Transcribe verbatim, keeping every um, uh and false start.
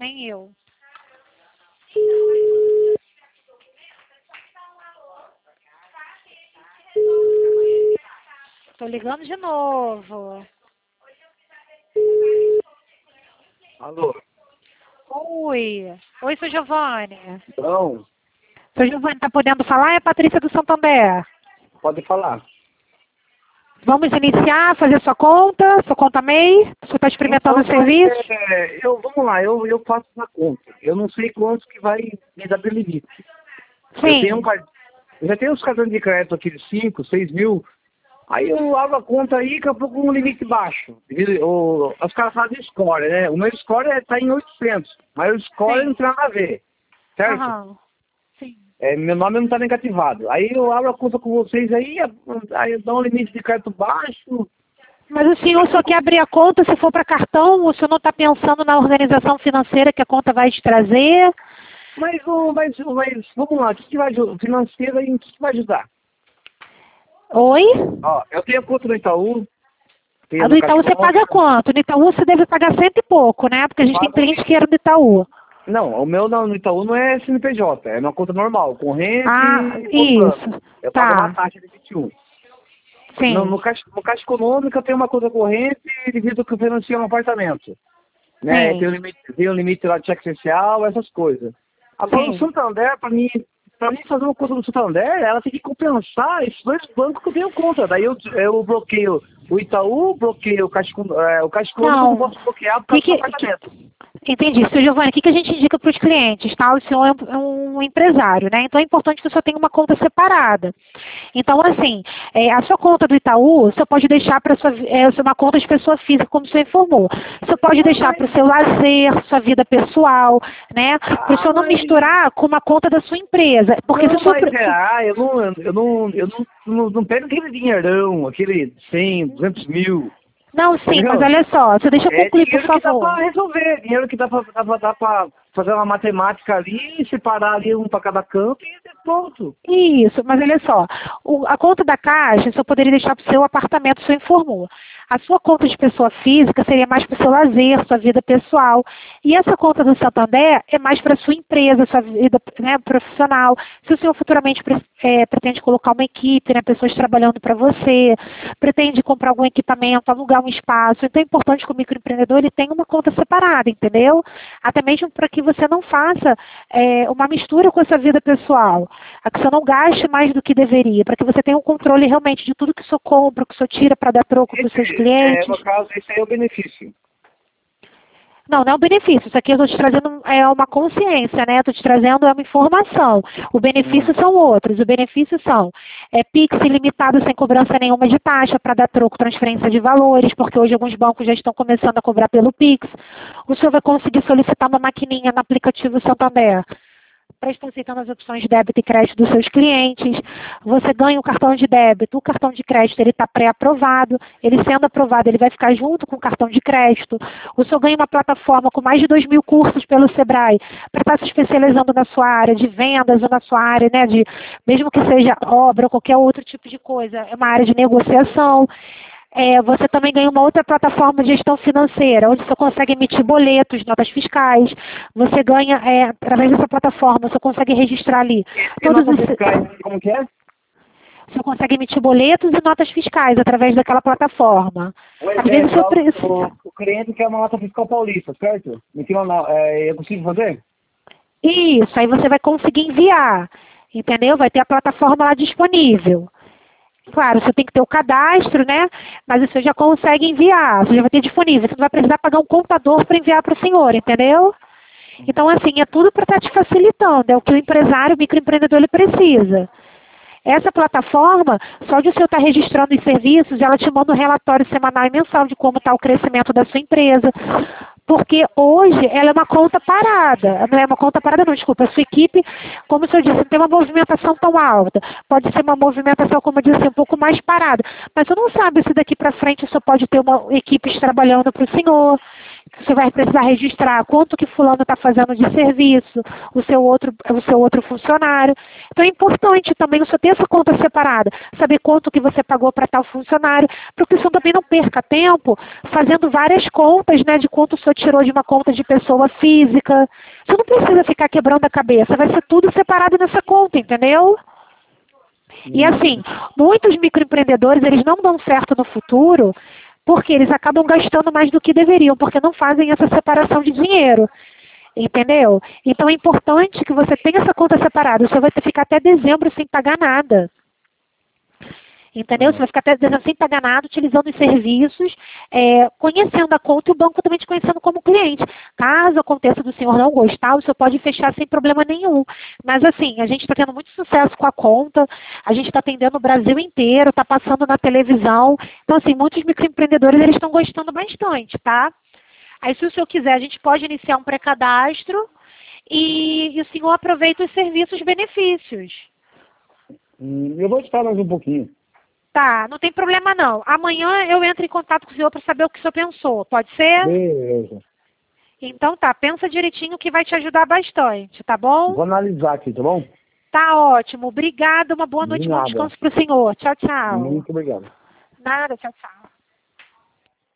nem eu. Tô ligando de novo. Alô? Oi. Oi, seu Giovanni. Não, Seu Giovanni, tá podendo falar? É a Patrícia do Santander. pode falar. Vamos iniciar, fazer sua conta, sua conta M E I. Você está experimentando Então, o serviço? é, eu, vamos lá, eu, eu faço na conta. Eu não sei quanto que vai me dar de limite. Eu tenho um Sim. car- eu já tenho uns cartões de crédito aqui de cinco, seis mil. Aí eu abro a conta aí que eu vou com um limite baixo. Devido- O, os caras falam de score, né? O meu score está em oitocentos, mas o score Sim. não tem nada a ver, certo? Aham. Sim. É, meu nome não está negativado. Aí eu abro a conta com vocês aí, aí eu dou um limite de crédito baixo. Mas o senhor só quer abrir a conta se for para cartão? O senhor não está pensando na organização financeira que a conta vai te trazer? Mas, ô, mas, mas vamos lá, o que, que vai ajudar? Financeira e o que, que vai ajudar? Oi? Ó, eu tenho conta no Itaú, tenho A do no Itaú Caixa você paga Econômica. quanto? No Itaú você deve pagar cento e pouco, né? Porque a gente tem Pago- cliente que era do Itaú. Não, o meu não, no Itaú não é C N P J, é uma conta normal, corrente Ah, e poupança. isso. Eu pago uma Tá. taxa de vinte e um. No, Sim. no, caixa, no Caixa Econômica eu tenho uma conta corrente devido que eu financio um apartamento. Né? Tem um Sim. limite, tem um limite lá de cheque social, essas coisas. Agora o Sim. Santander, para mim, para mim fazer uma conta no Santander, ela tem que compensar esses dois bancos que eu tenho conta. Daí eu, eu bloqueio o Itaú, bloqueio o Caixa, Econ- é, o Caixa Econômico, eu não Não. posso bloquear por Que causa do que, que- apartamento. Entendi. Seu Giovanni, o que, que a gente indica para os clientes? Tá? O senhor é um, um empresário, né? Então é importante que o senhor tenha uma conta separada. Então, assim, é, a sua conta do Itaú, você pode deixar para sua é, uma conta de pessoa física, como você informou. Você pode Não, deixar mas, para o seu lazer, sua vida pessoal, né? Para o ah, senhor não mas, misturar com uma conta da sua empresa. Porque se o não, senhor... mas é, ah, eu não, eu não, eu não, não, não pego aquele dinheirão, aquele cem, duzentos mil, Não, sim, mas entendeu? olha só, você deixa eu É concluir, por dinheiro que dá favor. pra resolver, dinheiro que dá pra, dá pra, dá pra fazer uma matemática ali, separar ali um pra cada canto e pronto. Isso, mas olha só, o- a conta da Caixa você poderia deixar para o seu apartamento, o senhor informou. A sua conta de pessoa física seria mais para o seu lazer, sua vida pessoal. E essa conta do Santander é mais para a sua empresa, sua vida, né, profissional. Se o senhor futuramente pre- é, pretende colocar uma equipe, né, pessoas trabalhando para você, pretende comprar algum equipamento, alugar um espaço, então é importante que o microempreendedor ele tenha uma conta separada, entendeu? Até mesmo para que você não faça é, uma mistura com a sua vida pessoal, a que você não gaste mais do que deveria, para que você tenha um controle realmente de tudo que o senhor compra, que o senhor tira para dar troco para os seus Esse, é, clientes. no caso, esse aí é o benefício. Não, não é um benefício. Isso aqui eu estou te trazendo é uma consciência, né? Estou te trazendo é uma informação. O Hum. benefício são outros. O benefício são é, Pix ilimitado sem cobrança nenhuma de taxa para dar troco, transferência de valores, porque hoje alguns bancos já estão começando a cobrar pelo Pix. O senhor vai conseguir solicitar uma maquininha no aplicativo Santander para estar aceitando as opções de débito e crédito dos seus clientes. Você ganha o cartão de débito, o cartão de crédito ele está pré-aprovado, ele sendo aprovado ele vai ficar junto com o cartão de crédito. O senhor ganha uma plataforma com mais de dois mil cursos pelo Sebrae para estar se especializando na sua área de vendas ou na sua área, né, de, mesmo que seja obra ou qualquer outro tipo de coisa, é uma área de negociação. É, você também ganha uma outra plataforma de gestão financeira, onde você consegue emitir boletos, notas fiscais. Você ganha, é, através dessa plataforma, você consegue registrar ali E todos nota os... fiscal, como que é? Você consegue emitir boletos e notas fiscais através daquela plataforma. Um Às vezes o exemplo, senhor lá, o, precisa... o cliente quer uma nota fiscal paulista, certo? Me tira uma, é, eu consigo fazer? Isso, aí você vai conseguir enviar, entendeu? Vai ter a plataforma lá disponível. Claro, você tem que ter o cadastro, né? Mas você já consegue enviar, você já vai ter disponível. Você não vai precisar pagar um contador para enviar para o senhor, entendeu? Então, assim, é tudo para estar te facilitando. É o que o empresário, o microempreendedor, ele precisa. Essa plataforma, só de você estar registrando os serviços, ela te manda um relatório semanal e mensal de como está o crescimento da sua empresa. Porque hoje ela é uma conta parada. Não é uma conta parada, não, desculpa. A sua equipe, como o senhor disse, não tem uma movimentação tão alta. Pode ser uma movimentação, como eu disse, um pouco mais parada. Mas você não sabe se daqui para frente o senhor pode ter uma equipe trabalhando para o senhor. você vai precisar registrar quanto que fulano está fazendo de serviço, o seu, outro, o seu outro funcionário. Então é importante também você ter essa conta separada, saber quanto que você pagou para tal funcionário, para que você também não perca tempo fazendo várias contas, né, de quanto o senhor tirou de uma conta de pessoa física. Você não precisa ficar quebrando a cabeça, vai ser tudo separado nessa conta, entendeu? E assim, muitos microempreendedores, eles não dão certo no futuro porque eles acabam gastando mais do que deveriam, porque não fazem essa separação de dinheiro, entendeu? Então é importante que você tenha essa conta separada, você vai ter que ficar até dezembro sem pagar nada. Entendeu? Você vai ficar até dezembro sem pagar nada, utilizando os serviços, é, conhecendo a conta e o banco também te conhecendo como cliente. Caso aconteça do senhor não gostar, o senhor pode fechar sem problema nenhum. Mas assim, a gente está tendo muito sucesso com a conta, a gente está atendendo o Brasil inteiro, está passando na televisão. Então assim, muitos microempreendedores eles estão gostando bastante, tá? Aí se o senhor quiser, a gente pode iniciar um pré-cadastro e, e o senhor aproveita os serviços, benefícios. Hum, eu vou te falar mais um pouquinho. Tá, não tem problema não. Amanhã eu entro em contato com o senhor para saber o que o senhor pensou. Pode ser? Beleza. Então tá, pensa direitinho que vai te ajudar bastante, tá bom? Vou analisar aqui, tá bom? Tá ótimo. Obrigada, uma boa De noite, bom nada. descanso pro senhor. Tchau, tchau. Muito obrigado. Nada, tchau, tchau.